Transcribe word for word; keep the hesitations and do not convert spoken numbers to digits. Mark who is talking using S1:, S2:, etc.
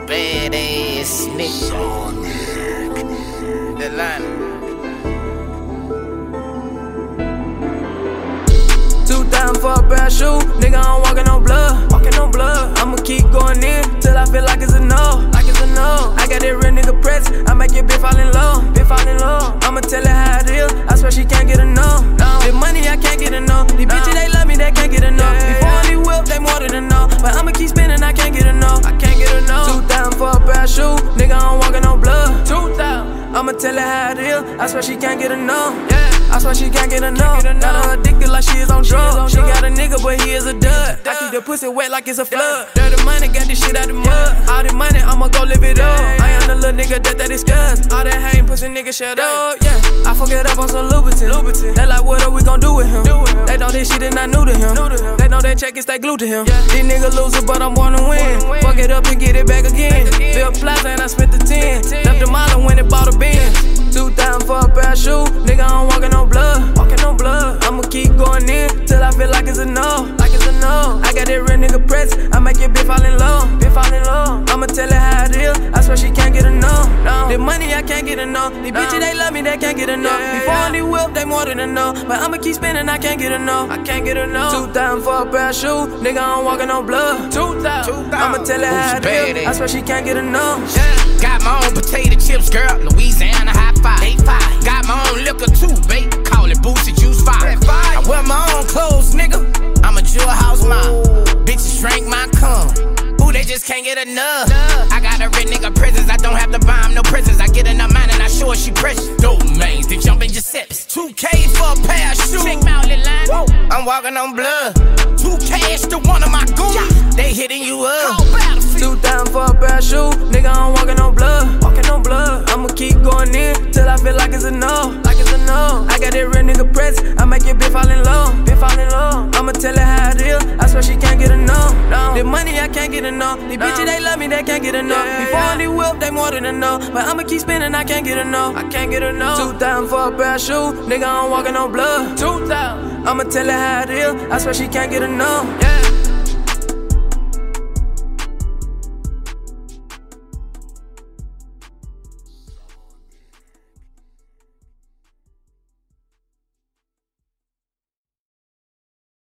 S1: badass nigga. The line.
S2: Two thousand for a pair of shoes, nigga, I'm walking on blood, walking on blood. I'ma keep going in till I feel like it's a no, like it's a no. I got that real nigga press, I make your bitch fall in love, bitch fall in love. I'ma tell her how it is, I swear she can't get enough. No. The money I can't get enough, these no. bitches they love me, they can't get enough. Yeah, Before yeah. they whip, they more than enough, but I'ma keep spinning, I can't get enough, I can't get enough. Two thousand for a pair of shoes, nigga, I'm walking on blood. Two thousand. I'ma tell her how it is, I swear she can't get enough. Yeah. I swear she can't get enough. Got her addicted like she is on drugs. She got a nigga, but he is a dud. I keep the pussy wet like it's a flood. Dirty money, got this shit out the mud. All the money, I'ma go live it up. I am the little nigga that they discuss. All that hating pussy nigga shut up. Yeah, I fuck it up on some Louboutin. They like, what are we gon' do with him? They know this shit is not new to him. They know that check is stay glued to him. These niggas losing, but I'm born to win. Fuck it up and get it back again. Bill Plaza and I spent the ten. Left the model when it bought a Benz. Two thousand for a pair of shoes, nigga, I'm walking on blood, walking on blood. I'ma keep going in till I feel like it's a no, like it's a no. I got that real nigga press, I make your bitch fall in love, bitch fall in love. I'ma tell her how it is, I swear she can't get enough. No. The money I can't get enough, these no. bitches they love me, they can't get enough. Yeah, Before yeah. they whip, they more than enough, but I'ma keep spinning, I can't get enough, I can't get enough. Two thousand for a pair of shoes, nigga, I'm walking on blood. Two thousand, I'ma tell her how it is, I swear she can't get enough.
S1: Yeah. Got my own potato chips, girl, Louisiana high five. They five. Got my own liquor too, babe. Call it Boosie Juice five. I wear my own clothes, nigga. I'm a jewel house mom. Bitches drink my cum. Ooh, they just can't get enough. I got a red nigga prisons. I don't have to buy him no prisons. I get in her mind and I show her she precious. Domains, they jump in Giuseppe's. two K for a pair of shoes. Check my outlet line. Whoa. I'm walking on blood. two K extra one of my goons. They hitting you up.
S2: Two thousand for a pair of shoes, nigga, I'm walking on blood, walking on blood. I'ma keep going in till I feel like it's a no, like it's a no. I got that real nigga press, I make your bitch fall in love, bitch fall in love. I'ma tell her how it is, I swear she can't get enough. No. The money I can't get enough, these no. bitches they love me, they can't get enough. Yeah, Before yeah. they whip, they more than enough, but I'ma keep spinning, I can't get enough, I can't get enough. Two thousand for a pair of shoes, nigga, I'm walking on blood. Two thousand, I'ma tell her how it is, I swear she can't get enough. Yeah.